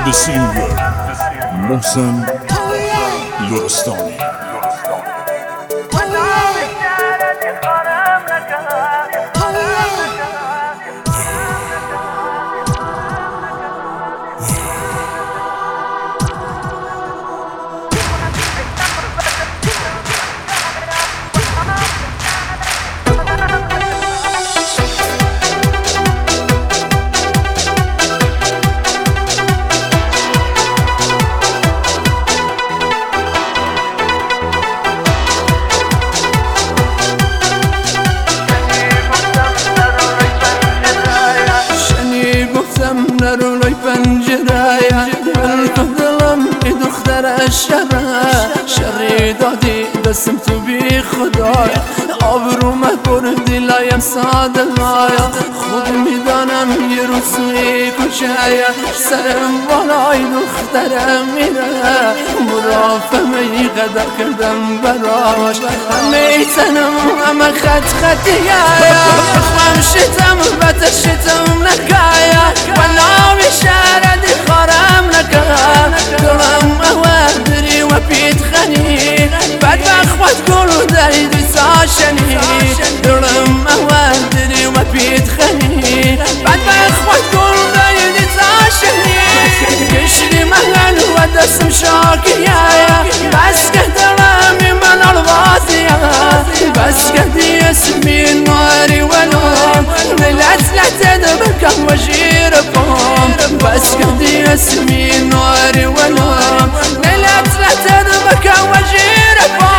سینگر محسن لرستانی. نرولای پنجره دلم ای دختر شری دادی دستم تو بی خدای آبروم بردی لایم ساده لایا خود میدانم یه روز توی کوچه سرم بالای دخترم میره مرافمه ای قدر کردم براش همه تنم همه خطیه خمشتم بتشتم نکایا والله شردی خرم نکا دلم اوادری و پیت خنی بعد بخوات کلو دایدی ساشنی دلم اوادری و پیت خنی بعد بخوات کلو دایدی ساشنی کشری مهن و دستم شاکیه بس که دلمی من الوازیه بس که دی اسمی نواری ولوم لت دبکم و جیربم بس که دی اسمی نواری ولوم لت دبکم و جیربم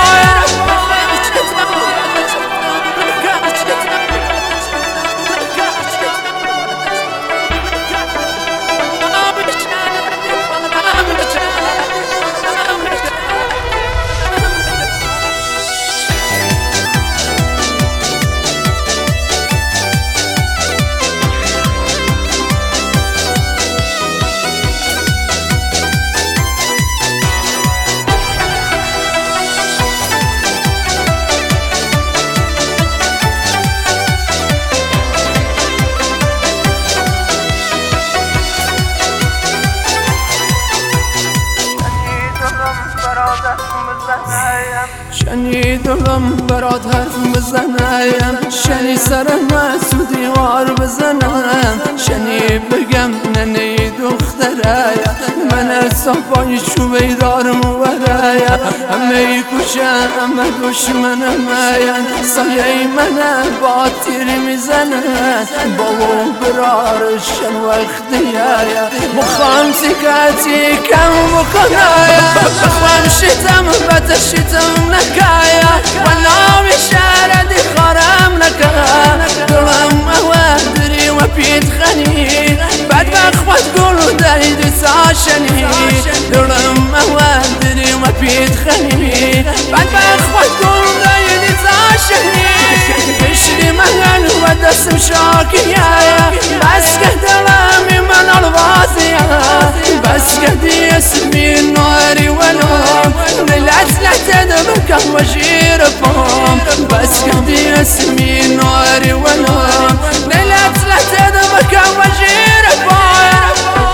شنیدم برات حرف بزنم شنی سرم تو دیوار بزنم شنی بگم ننه دختره من صفای چوبه دارم ورایا همه کوچه همه دشمنم سایه من با تیر میزنن بابا برارشن وقتیه مخوام سکتی کم بکنایا بخوام شتم بتشتم نکایا والله شردی خرم نکا دلم اوادری و پیت خنی بعد بخوات گلو دایدی ساشنی دلم اوادری و پیت خنی بعد بخوات گلو دایدی ساشنی کشری مهن و دستم شاکیه بس که دلمی من الوازیه بس که دی اسمی نواری ولوم لت دبکم و جیربم بس که دی اسمی نواری ولوم لت دبکم و جیربم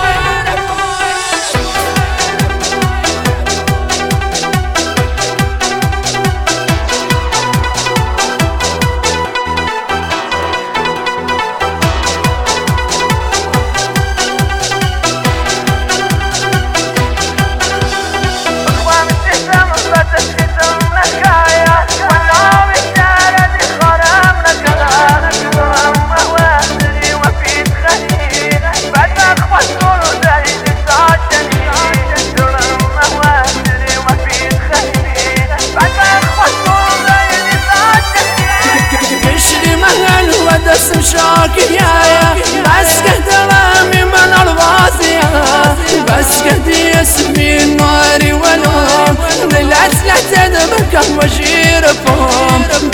دستم شاکیه بس که دلمی من الوازیه بس که دی اسمی نواری ولوم لت دبکم و جیربم